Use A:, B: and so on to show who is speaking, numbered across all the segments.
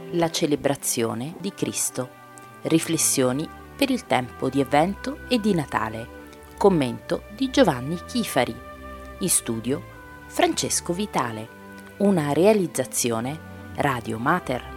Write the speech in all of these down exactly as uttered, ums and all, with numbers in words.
A: La celebrazione di Cristo. Riflessioni per il tempo di Avvento e di Natale. Commento di Giovanni Chifari. In studio Francesco Vitale. Una realizzazione Radio Mater.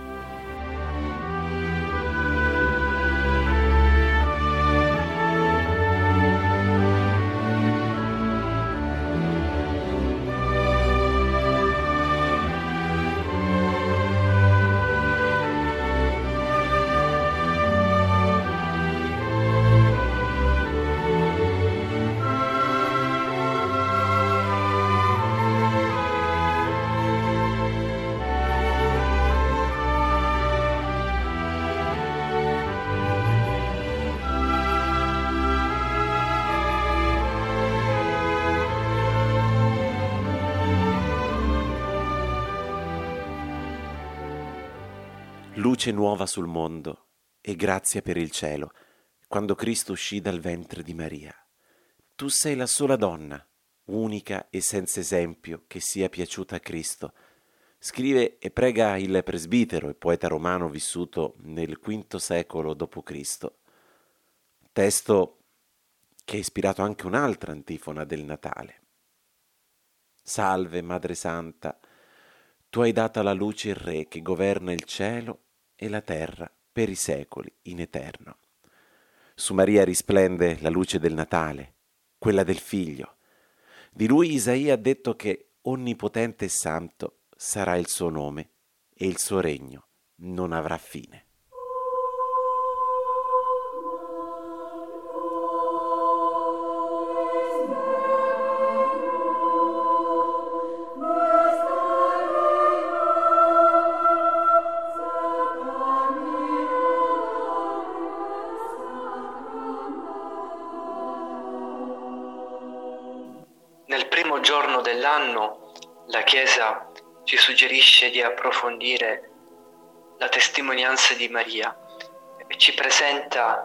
B: Luce nuova sul mondo e grazia per il cielo, quando Cristo uscì dal ventre di Maria. Tu sei la sola donna, unica e senza esempio, che sia piaciuta a Cristo. Scrive e prega il presbitero e poeta romano vissuto nel quinto secolo dopo Cristo. Testo che ha ispirato anche un'altra antifona del Natale. Salve, Madre Santa, tu hai dato alla luce il Re che governa il cielo e la terra per i secoli in eterno. Su Maria risplende la luce del Natale, quella del Figlio. Di lui Isaia ha detto che onnipotente e santo sarà il suo nome e il suo regno non avrà fine.
C: Nel primo giorno dell'anno la Chiesa ci suggerisce di approfondire la testimonianza di Maria e ci presenta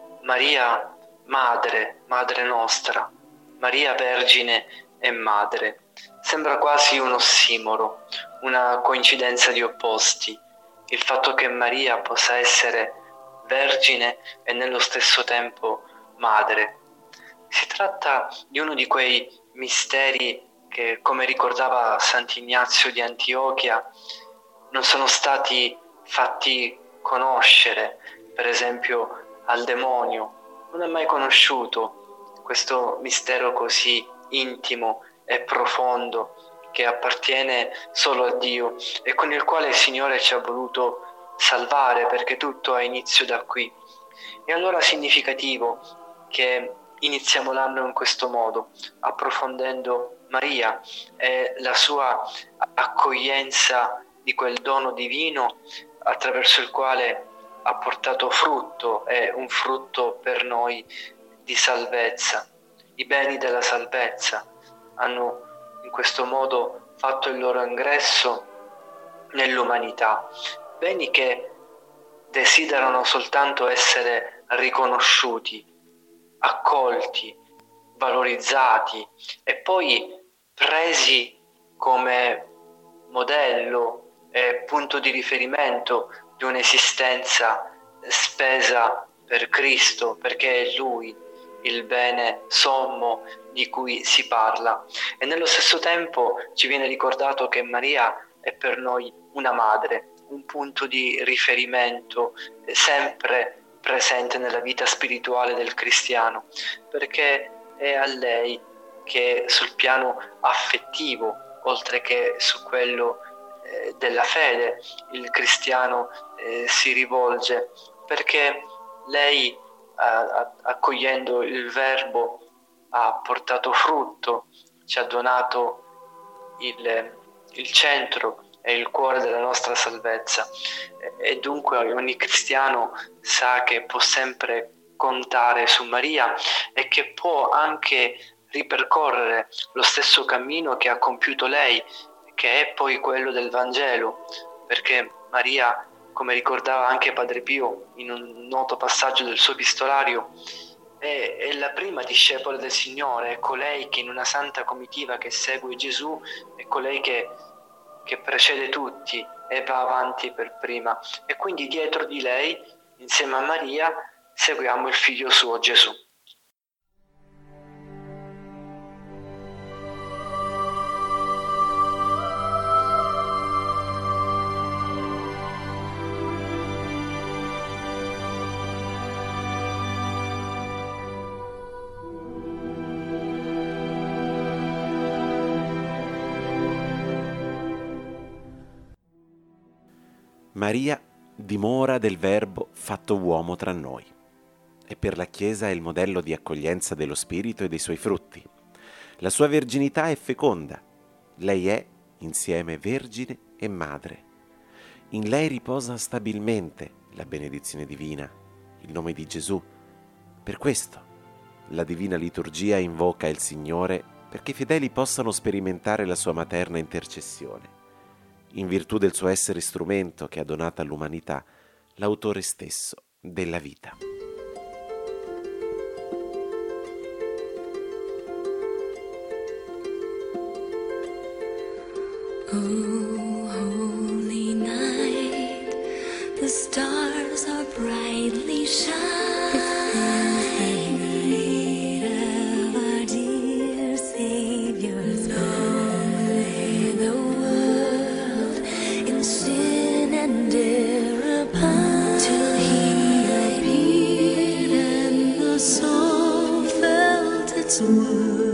C: Maria Madre, Madre nostra, Maria Vergine e Madre. Sembra quasi un ossimoro, una coincidenza di opposti, il fatto che Maria possa essere vergine e nello stesso tempo madre. Si tratta di uno di quei misteri che, come ricordava Sant'Ignazio di Antiochia, non sono stati fatti conoscere, per esempio al demonio. Non è mai conosciuto questo mistero così intimo e profondo che appartiene solo a Dio e con il quale il Signore ci ha voluto salvare, perché tutto ha inizio da qui. E allora è significativo che iniziamo l'anno in questo modo, approfondendo Maria e la sua accoglienza di quel dono divino attraverso il quale ha portato frutto, e un frutto per noi di salvezza. I beni della salvezza hanno in questo modo fatto il loro ingresso nell'umanità, beni che desiderano soltanto essere riconosciuti, accolti, valorizzati e poi presi come modello e punto di riferimento di un'esistenza spesa per Cristo, perché è Lui il bene sommo di cui si parla. E nello stesso tempo ci viene ricordato che Maria è per noi una madre, un punto di riferimento sempre presente nella vita spirituale del cristiano, perché è a lei che sul piano affettivo, oltre che su quello eh, della fede, il cristiano eh, si rivolge, perché lei, a, accogliendo il Verbo, ha portato frutto, ci ha donato il, il centro e il cuore della nostra salvezza, e dunque ogni cristiano sa che può sempre contare su Maria e che può anche ripercorrere lo stesso cammino che ha compiuto lei, che è poi quello del Vangelo, perché Maria, come ricordava anche Padre Pio in un noto passaggio del suo epistolario, è, è la prima discepola del Signore, è colei che in una santa comitiva che segue Gesù, è colei che che precede tutti e va avanti per prima. E quindi dietro di lei, insieme a Maria, seguiamo il figlio suo Gesù.
B: Maria dimora del Verbo fatto uomo tra noi e per la Chiesa è il modello di accoglienza dello Spirito e dei suoi frutti. La sua verginità è feconda. Lei è, insieme, vergine e madre. In lei riposa stabilmente la benedizione divina, il nome di Gesù. Per questo la Divina Liturgia invoca il Signore perché i fedeli possano sperimentare la sua materna intercessione. In virtù del suo essere strumento che ha donato all'umanità l'autore stesso della vita.
D: Oh, holy night, the stars are brightly shining. Of our dear Savior's long lay the world in sin and error bound, till He appeared and the soul felt its worth.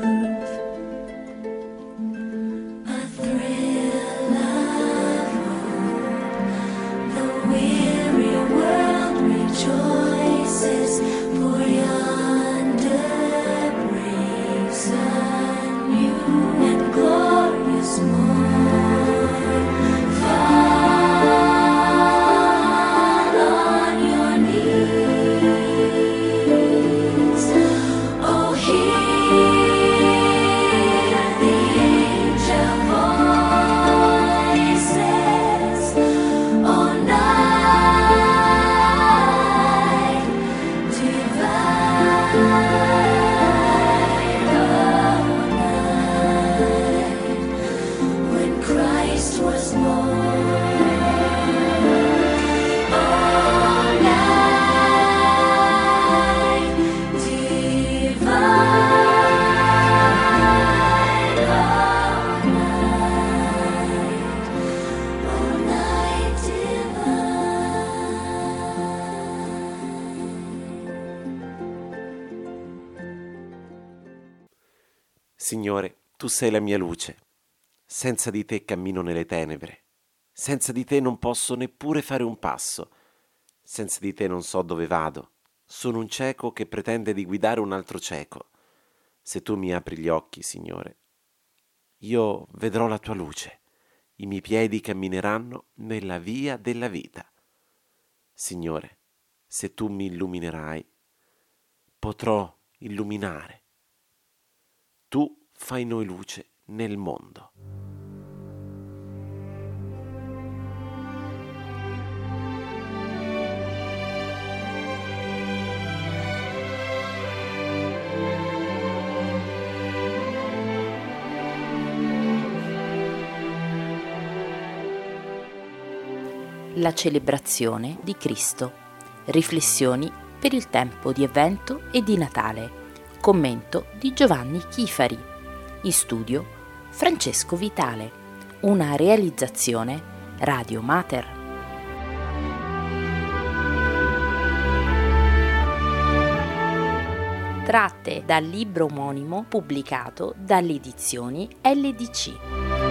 B: Signore, tu sei la mia luce. Senza di te cammino nelle tenebre. Senza di te non posso neppure fare un passo. Senza di te non so dove vado. Sono un cieco che pretende di guidare un altro cieco. Se tu mi apri gli occhi, Signore, io vedrò la tua luce. I miei piedi cammineranno nella via della vita. Signore, se tu mi illuminerai, potrò illuminare. Tu fai noi luce nel mondo.
A: La celebrazione di Cristo. Riflessioni per il tempo di Avvento e di Natale. Commento di Giovanni Chifari. In studio Francesco Vitale. Una realizzazione Radio Mater. Tratte dal libro omonimo pubblicato dalle edizioni L D C.